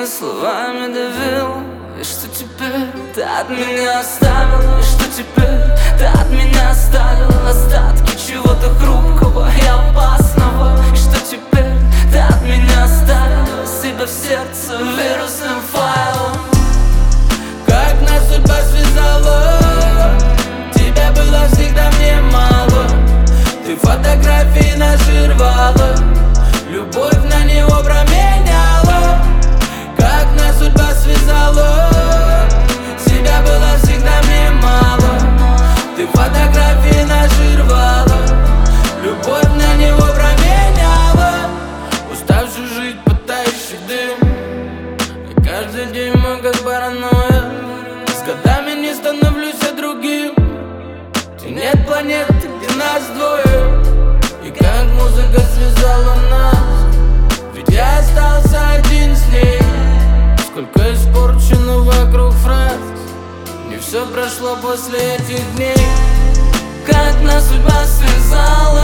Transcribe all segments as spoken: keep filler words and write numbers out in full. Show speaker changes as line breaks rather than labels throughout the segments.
словами давил. И что теперь ты от меня оставил? И что теперь ты от меня оставил? Остатки чего-то хрупкого и опасного. И что теперь ты от меня оставил? Себя в сердце вирусным файлом.
Как нас судьба связала, тебя было всегда мне мало. Ты фотографии наши рвала, любовь на него променяла. Как нас судьба связала, тебя было всегда мне мало. Ты фотографии наши рвала, любовь на него променяла. Уставший жить, пытающий дым, и каждый день мой как паранойя. С годами не становлюсь я другим. И нет планеты, где нас двое. И как музыка связала нас, ведь я остался один с ней. Сколько испорчено вокруг фраз, не все прошло после этих дней.
Как нас судьба связала,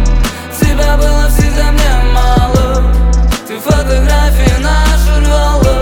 тебя было всегда мне мало. Ты фотографии наши рвала,